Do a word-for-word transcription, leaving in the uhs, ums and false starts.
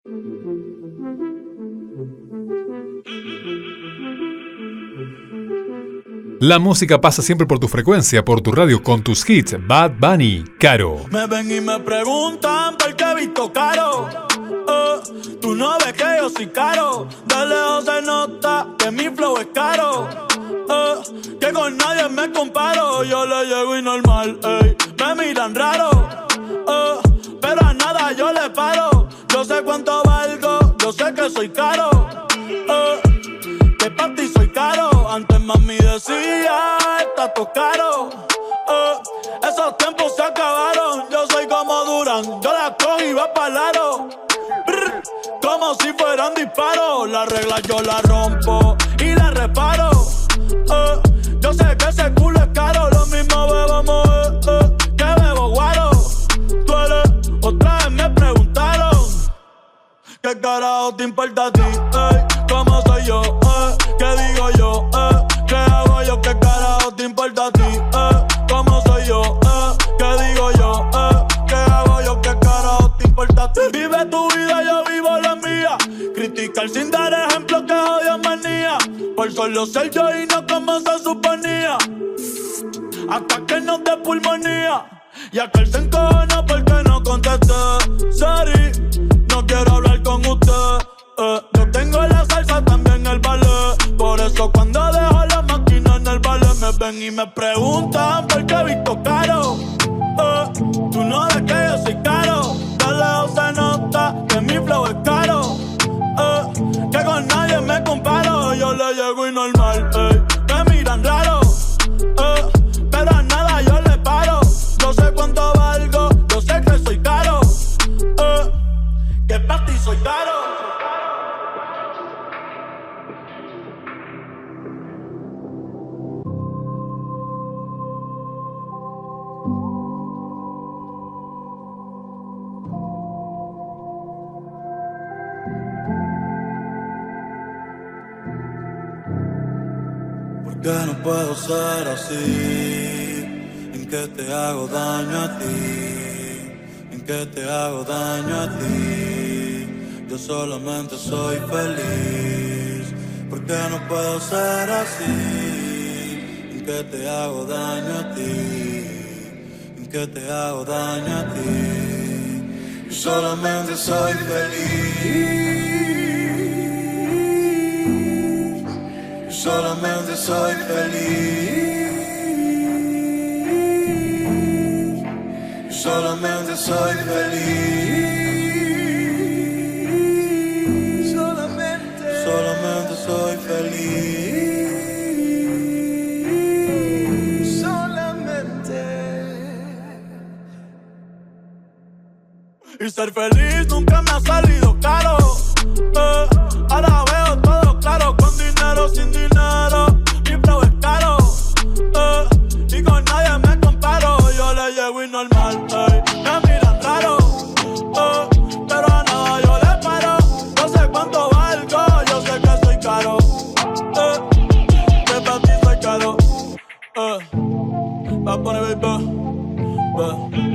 La música pasa siempre por tu frecuencia, por tu radio, con tus hits. Bad Bunny, Caro. Me ven y me preguntan por qué he visto caro. Oh, tú no ves que yo soy caro. De lejos se nota que mi flow es caro. Oh, que con nadie me comparo. Yo le llego y normal, ey. Me miran raro. Oh, pero a nada yo le paro. Yo sé cuánto valgo, yo sé que soy caro. Oh, que pa' ti soy caro. Antes mami decía, está todo caro. Oh, esos tiempos se acabaron. Yo soy como Durán, yo la cojo y va pa'l aro. Brr, como si fueran disparos. La regla yo la rompo y la reparo. Oh, yo sé que ese culo es caro. Lo mismo bebamos eh, eh, que bebo guaro. Tú eres, otra vez me preguntaron ¿qué carajo te importa a ti? Ey, ¿cómo soy yo? Eh, ¿qué digo yo? Eh, ¿qué hago yo? ¿Qué carajo te importa a ti? Eh, ¿cómo soy yo? Eh, ¿qué digo yo? Eh, ¿qué hago yo? ¿Qué carajo te importa a ti? Vive tu vida, yo vivo la mía. Criticar sin dar ejemplo que odio manía. Por solo ser yo y no como se suponía. Hasta que nos dé pulmonía. Y aquel se encojona porque no contesté. Sorry, no quiero hablar con usted. Eh, yo tengo la salsa, también el ballet. Por eso cuando dejo la máquina en el ballet me ven y me preguntan por qué he visto caro. Eh, tú no ves que yo soy caro. De lejos se nota que mi flow es caro. Eh, que con nadie me comparo. Yo le llego y normal, ey. Me miran raro. Eh, pero a nada yo le paro. Yo sé cuánto valgo, yo sé que soy caro. Eh, que pa' ti soy caro. Que no puedo ser así, en que te hago daño a ti, en que te hago daño a ti. Yo solamente soy feliz, porque no puedo ser así, en que te hago daño a ti, en que te hago daño a ti. Yo solamente soy feliz. Solamente soy feliz. Solamente soy feliz. Solamente, solamente soy feliz. Solamente. Y ser feliz nunca me ha salido caro. Eh, ahora veo todo claro. Con dinero, sin dinero, mi flow es caro. Eh, y con nadie me comparo. Yo le llego y normal, ey. Me miran raro. Eh, pero a nada yo le paro. No sé cuánto valgo, yo sé que soy caro. Eh, que para ti soy caro. Eh, va a poner baby, baby.